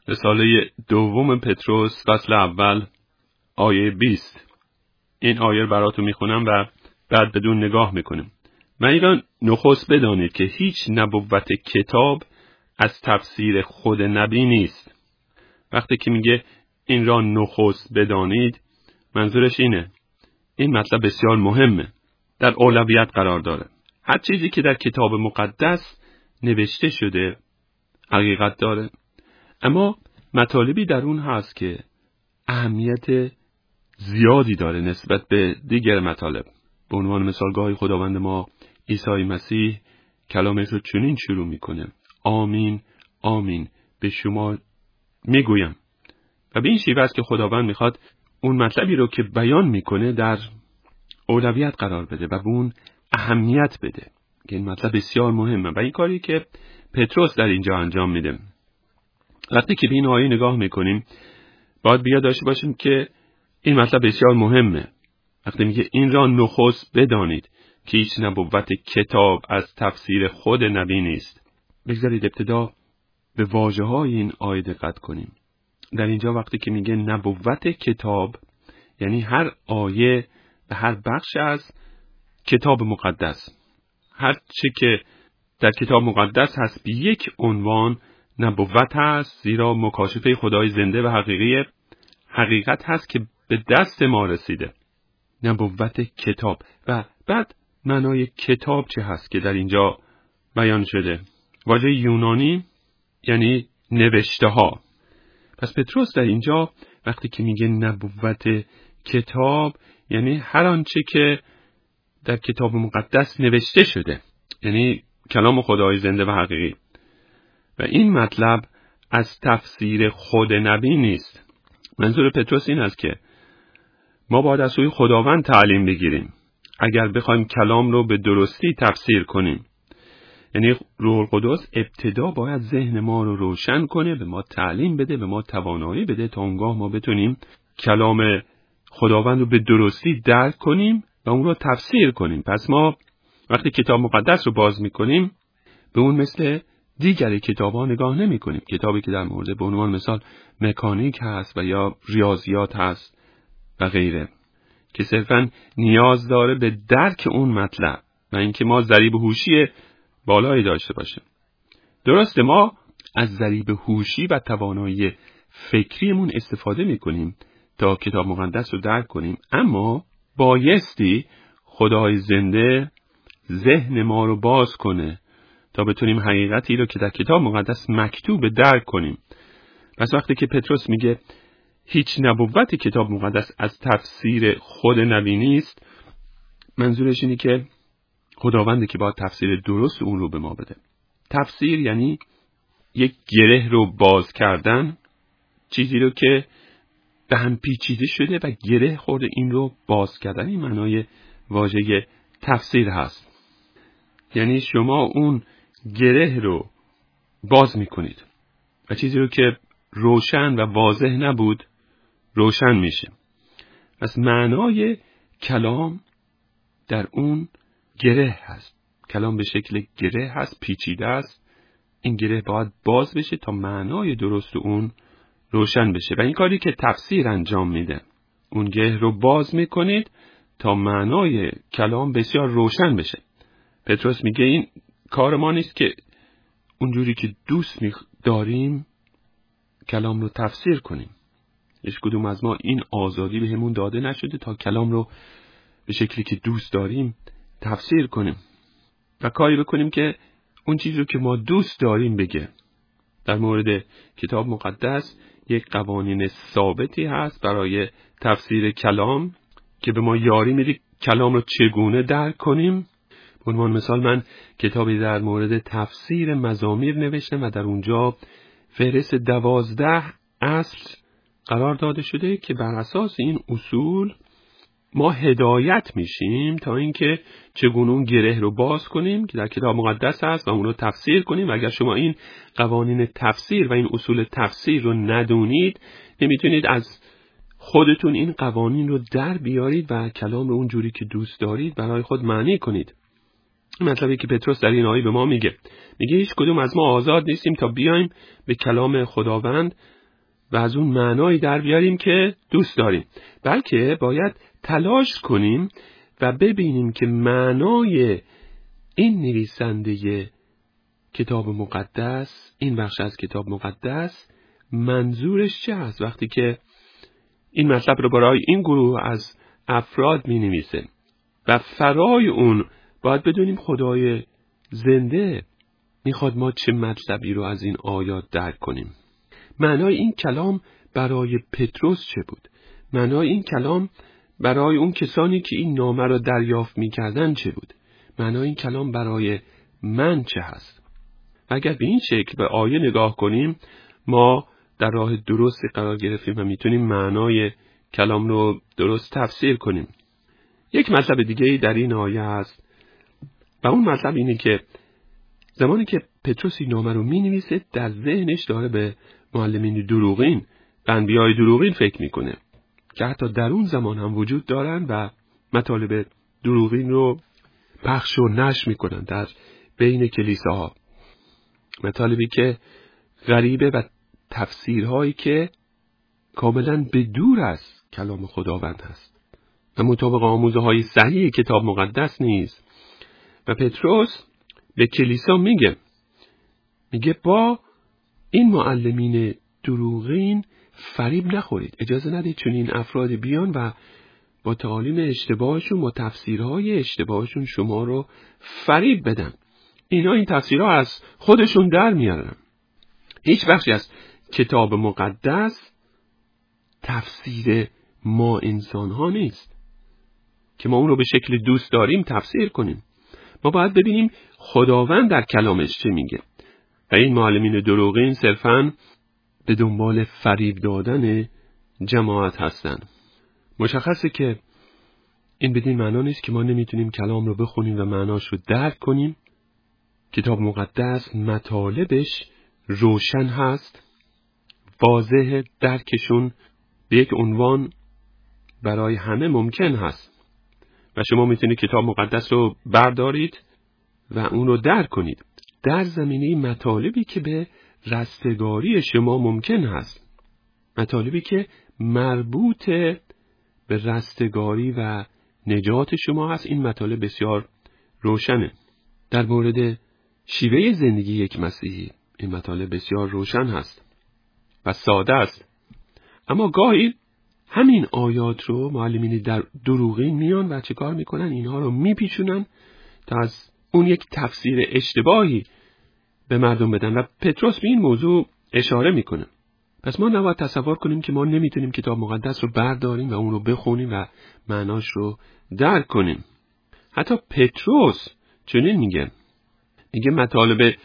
رساله دوم پتروس فصل اول آیه 20. این آیه رو براتون میخونم و بعد بدون نگاه میکنیم. و ایران نخست بدانید که هیچ نبوت کتاب از تفسیر خود نبی نیست. وقتی که میگه این را نخست بدانید، منظورش اینه. این مطلب بسیار مهمه. در اولویت قرار داره. هر چیزی که در کتاب مقدس نوشته شده حقیقت داره. اما مطالبی در اون هست که اهمیت زیادی داره نسبت به دیگر مطالب. به عنوان مثال گاهی خداوند ما عیسی مسیح کلامش رو چنین شروع میکنه: آمین آمین به شما میگویم. و به این شیوه است که خداوند میخواد اون مطلبی رو که بیان میکنه در اولویت قرار بده و به اون اهمیت بده که این مطلب بسیار مهمه و این کاری که پتروس در اینجا انجام میده. وقتی که به این آیه نگاه میکنیم باید بیاد داشته باشیم که این مطلب بسیار مهمه. وقتی میگه این را نخست بدانید که هیچ نبوت کتاب از تفسیر خود نبی نیست. بگذارید ابتدا به واژه های این آیه دقت کنیم. در اینجا وقتی که میگه نبوت کتاب، یعنی هر آیه و هر بخش از کتاب مقدس، هر چه که در کتاب مقدس هست به یک عنوان نبوت هست، زیرا مکاشفه خدای زنده و حقیقت هست که به دست ما رسیده. نبوت کتاب. و بعد معنای کتاب چه هست که در اینجا بیان شده؟ واژه یونانی یعنی نوشته ها. پس پتروس در اینجا وقتی که میگه نبوت کتاب، یعنی هر آنچه که در کتاب مقدس نوشته شده، یعنی کلام خدای زنده و حقیقی. و این مطلب از تفسیر خود نبی نیست. منظور پتروس این است که ما باید از سوی خداوند تعلیم بگیریم اگر بخوایم کلام رو به درستی تفسیر کنیم. یعنی روح القدس ابتدا باید ذهن ما رو روشن کنه، به ما تعلیم بده، به ما توانایی بده تا اونگاه ما بتونیم کلام خداوند رو به درستی درک کنیم و اون رو تفسیر کنیم. پس ما وقتی کتاب مقدس رو باز میکنیم به اون مثل دیگر کتاب‌ها نگاه نمی‌کنیم. کتابی که در مورد به عنوان مثال مکانیک هست و یا ریاضیات هست و غیره که صرفاً نیاز داره به درک اون مطلب و اینکه ما ضریب هوشی بالایی داشته باشیم. درسته ما از ضریب هوشی و توانایی فکریمون استفاده می‌کنیم تا کتاب مقدس رو درک کنیم، اما بایستی خدای زنده ذهن ما رو باز کنه تا بتونیم حقیقتی رو که در کتاب مقدس مکتوب درک کنیم. پس وقتی که پتروس میگه هیچ نبوت کتاب مقدس از تفسیر خود نبی نیست، منظورش اینه که خداونده که باید تفسیر درست اون رو به ما بده. تفسیر یعنی یک گره رو باز کردن، چیزی رو که به هم پیچیده شده و گره خورده این رو باز کردن. این معنای واژه تفسیر هست. یعنی شما اون گره رو باز میکنید و چیزی رو که روشن و واضح نبود روشن میشه. پس معنای کلام در اون گره هست. کلام به شکل گره هست، پیچیده است. این گره باید باز بشه تا معنای درست اون روشن بشه و این کاری که تفسیر انجام میده. اون گره رو باز میکنید تا معنای کلام بسیار روشن بشه. پتروس میگه این کار ما نیست که اونجوری که دوست داریم کلام رو تفسیر کنیم. هیچ کدوم از ما این آزادی به همون داده نشده تا کلام رو به شکلی که دوست داریم تفسیر کنیم و کاری بکنیم که اون چیزی رو که ما دوست داریم بگه. در مورد کتاب مقدس یک قوانین ثابتی هست برای تفسیر کلام که به ما یاری میده کلام رو چگونه درک کنیم. به عنوان مثال من کتابی در مورد تفسیر مزامیر نوشتم و در اونجا فهرست 12 اصل قرار داده شده که بر اساس این اصول ما هدایت میشیم تا اینکه چگونه اون گره رو باز کنیم که در کتاب مقدس هست و اون رو تفسیر کنیم. و اگر شما این قوانین تفسیر و این اصول تفسیر رو ندونید، نمیتونید از خودتون این قوانین رو در بیارید و کلام رو اونجوری که دوست دارید برای خود معنی کنید. این مطلبی که پتروس در این آیه به ما میگه هیچ کدوم از ما آزاد نیستیم تا بیایم به کلام خداوند و از اون معنایی در بیاریم که دوست داریم، بلکه باید تلاش کنیم و ببینیم که معنای این نویسنده کتاب مقدس، این بخش از کتاب مقدس منظورش چه است وقتی که این مطلب رو برای این گروه از افراد می نویسه. و فرای اون باید بدونیم خدای زنده میخواد ما چه مطلبی رو از این آیات درک کنیم. معنای این کلام برای پتروس چه بود؟ معنای این کلام برای اون کسانی که این نامه رو دریافت میکردن چه بود؟ معنای این کلام برای من چه هست؟ اگر به این شکل به آیه نگاه کنیم ما در راه درستی قرار گرفتیم و میتونیم معنای کلام رو درست تفسیر کنیم. یک مطلب دیگه در این آیه هست و اون مطلب اینه که زمانی که پتروس این نامه رو می‌نویسه در ذهنش داره به معلمین دروغین و انبیای دروغین فکر میکنه که حتی در اون زمان هم وجود دارن و مطالب دروغین رو پخش و نشر میکنن در بین کلیساها، مطالبی که غریبه و تفسیرهایی که کاملا به دور از کلام خداوند هست و مطابق آموزه های صحیح کتاب مقدس نیست. و پتروس به کلیسا میگه با این معلمین دروغین فریب نخورید، اجازه ندید چون این افراد بیان و با تعالیم اشتباهشون و تفسیرهای اشتباهشون شما رو فریب بدن. اینا این تفسیرها از خودشون در میارن. هیچ بخشی از کتاب مقدس تفسیر ما انسان ها نیست که ما اون رو به شکل دوست داریم تفسیر کنیم. ما باید ببینیم خداوند در کلامش چه میگه و این معلمین دروغین صرفاً به دنبال فریب دادن جماعت هستن. مشخصه که این بدین معنا نیست که ما نمیتونیم کلام رو بخونیم و معناش رو درک کنیم. کتاب مقدس مطالبش روشن هست، واضح، درکشون به یک عنوان برای همه ممکن هست و شما میتونید کتاب مقدس رو بردارید و اون رو درک کنید در زمینه مطالبی که به رستگاری شما ممکن هست، مطالبی که مربوط به رستگاری و نجات شما هست. این مطالب بسیار روشنه. در مورد شیوه زندگی یک مسیحی این مطالب بسیار روشن هست و ساده است. اما گاهی همین آیات رو معلمین در دروغین میان و چه کار میکنن؟ اینها رو میپیچونن تا از اون یک تفسیر اشتباهی به مردم بدن و پتروس به این موضوع اشاره میکنه. پس ما نباید تصور کنیم که ما نمیتونیم کتاب مقدس رو برداریم و اون رو بخونیم و معناش رو درک کنیم. حتی پتروس چنین میگه مطالب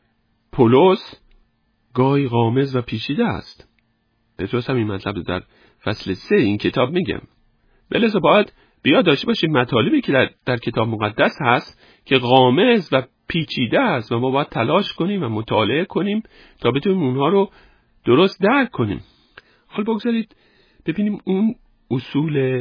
پولس گاهی غامض و پیچیده است. پتروس هم این مطلب در فصل 3 این کتاب میگه. بلکه باید بیاد داشته باشیم مطالبی که در کتاب مقدس هست که غامض و پیچیده است و ما باید تلاش کنیم و مطالعه کنیم تا بتونیم اونها رو درست درک کنیم. حالا بگذارید ببینیم اون اصول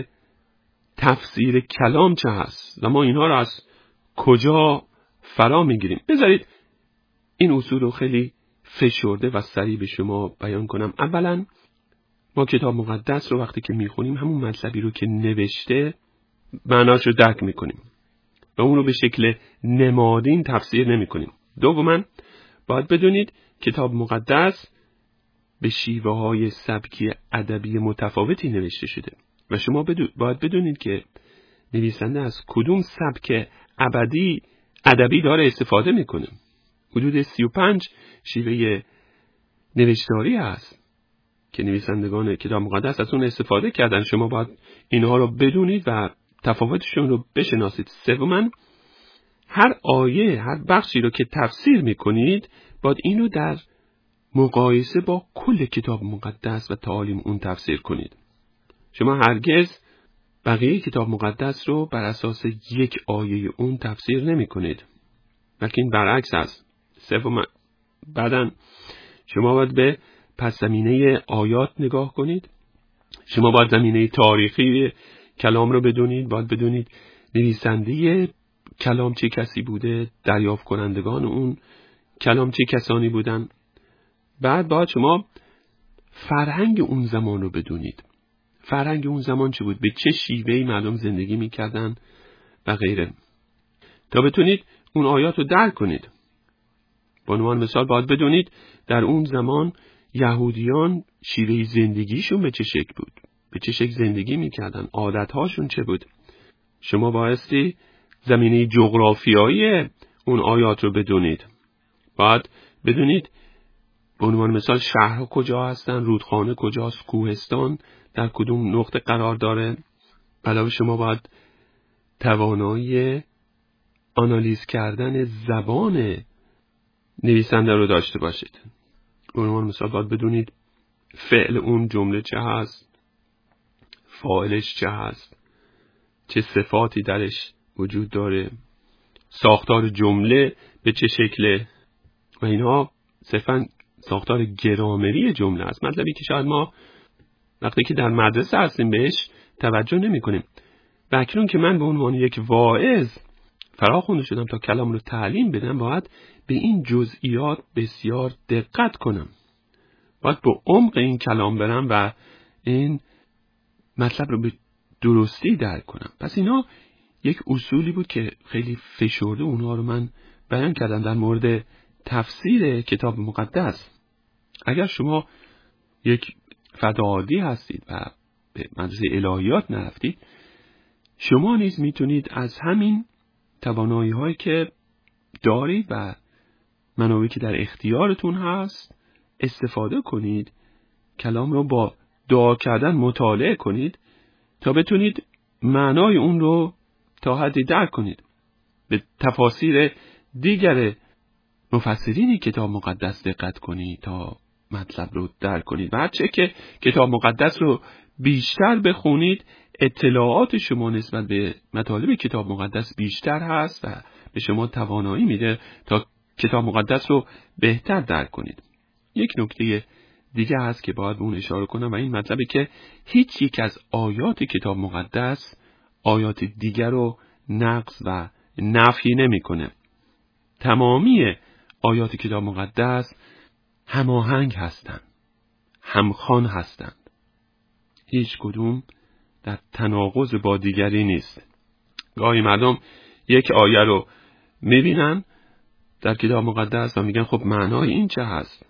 تفسیر کلام چه هست و ما اینها رو از کجا فرا میگیریم. بذارید این اصول رو خیلی فشرده و سریع به شما بیان کنم. اولا ما کتاب مقدس رو وقتی که میخونیم همون مطلبی رو که نوشته معناش رو درک میکنیم و اون رو به شکل نمادین تفسیر نمیکنیم. دوما باید بدونید کتاب مقدس به شیوه های سبکی ادبی متفاوتی نوشته شده و شما باید بدونید که نویسنده از کدوم سبک ادبی داره استفاده میکنه. حدود 35 شیوه نوشتاری هست که نویسندگان کتاب مقدس از اون استفاده کردن. شما باید اینها رو بدونید و تفاوتشون رو بشناسید. سوماً هر آیه، هر بخشی رو که تفسیر میکنید باید اینو در مقایسه با کل کتاب مقدس و تعالیم اون تفسیر کنید. شما هرگز بقیه کتاب مقدس رو بر اساس یک آیه اون تفسیر نمی کنید، بلکه این برعکس است. بعداً شما باید به پس زمینه آیات نگاه کنید. شما باید زمینه تاریخی کلام رو بدونید. باید بدونید نویسنده کلام چه کسی بوده، دریافت کنندگان اون کلام چه کسانی بودن. بعد باید شما فرهنگ اون زمان رو بدونید. فرهنگ اون زمان چه بود؟ به چه شیوهی مردم زندگی میکردن و غیره، تا بتونید اون آیات رو درک کنید. به عنوان مثال باید بدونید در اون زمان یهودیان شیوه زندگیشون به چه شکل بود، به چه شکل زندگی میکردن، عادتهاشون چه بود. شما بایستی زمینه جغرافیایی اون آیات رو بدونید. باید بدونید به عنوان مثال شهرها کجا هستن، رودخانه کجاست، کوهستان در کدوم نقطه قرار داره. علاوه شما باید توانایی آنالیز کردن زبان نویسنده رو داشته باشید. به عنوان مثال باید بدونید فعل اون جمله چه هست، فاعلش چه هست، چه صفاتی درش وجود داره، ساختار جمله به چه شکله و اینها صرفاً ساختار گرامری جمله است. مطلبی که شاید ما وقتی که در مدرسه هستیم بهش توجه نمی کنیم. و اکنون که من به عنوان یک واعظ فراخوانده شدم تا کلام رو تعلیم بدم، باید به این جزئیات بسیار دقت کنم. باید به عمق این کلام برم و این مطلب رو به درستی درک کنم. پس اینا یک اصولی بود که خیلی فشرده اونها رو من بیان کردم در مورد تفسیر کتاب مقدس. اگر شما یک فداعادی هستید و به مدرسه الهیات نرفتید، شما نیز میتونید از همین توانایی هایی که دارید و منابعی که در اختیارتون هست استفاده کنید. کلام رو با دعا کردن مطالعه کنید تا بتونید معنای اون رو تا حدی درک کنید. به تفاسیر دیگر مفسرین کتاب مقدس دقت کنید تا مطلب رو درک کنید. و هرچه که کتاب مقدس رو بیشتر بخونید، اطلاعات شما نسبت به مطالب کتاب مقدس بیشتر هست و به شما توانایی میده تا کتاب مقدس رو بهتر درک کنید. یک نکته دیگه هست که باید به اون اشاره کنم و این مطلبه که هیچ یک از آیات کتاب مقدس آیات دیگر رو نقض و نفی نمیکنه. تمامی آیات کتاب مقدس هماهنگ هستند، همخوان هستند. هیچ کدوم در تناقض با دیگری نیست. گاهی مردم یک آیه رو میبینن در کتاب مقدس و میگن خب معنای این چه هست؟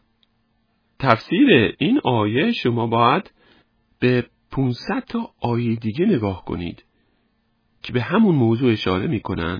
تفسیر این آیه شما باید به 500 تا آیه دیگه نگاه کنید که به همون موضوع اشاره میکنن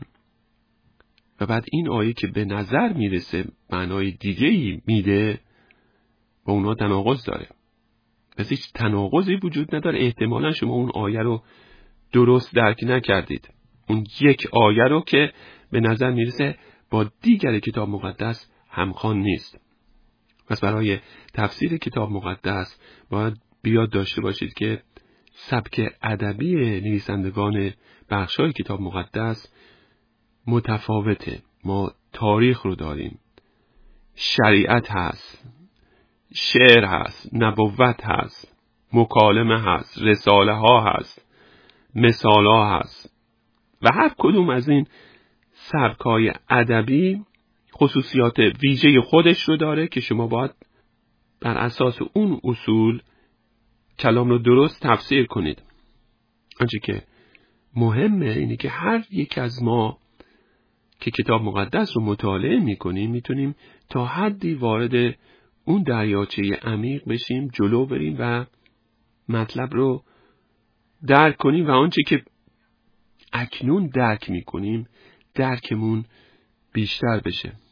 و بعد این آیه که به نظر میرسه معنای دیگه‌ای میده با اونها تناقض داره. پس هیچ تناقضی وجود نداره. احتمالا شما اون آیه رو درست درک نکردید. اون یک آیه رو که به نظر میرسه با دیگر کتاب مقدس همخوان نیست. پس برای تفسیر کتاب مقدس باید بیاد داشته باشید که سبک ادبی نویسندگان بخشای کتاب مقدس متفاوته. ما تاریخ رو داریم، شریعت هست، شعر هست، نبوت هست، مکالمه هست، رساله ها هست، مثال ها هست و هر کدوم از این سبکای ادبی خصوصیات ویژه خودش رو داره که شما باید بر اساس اون اصول کلام رو درست تفسیر کنید. آنچه که مهمه اینه که هر یک از ما که کتاب مقدس رو مطالعه میکنیم میتونیم تا حدی وارد اون دریاچه عمیق بشیم، جلو بریم و مطلب رو درک کنیم و آنچه که اکنون درک میکنیم درکمون بیشتر بشه.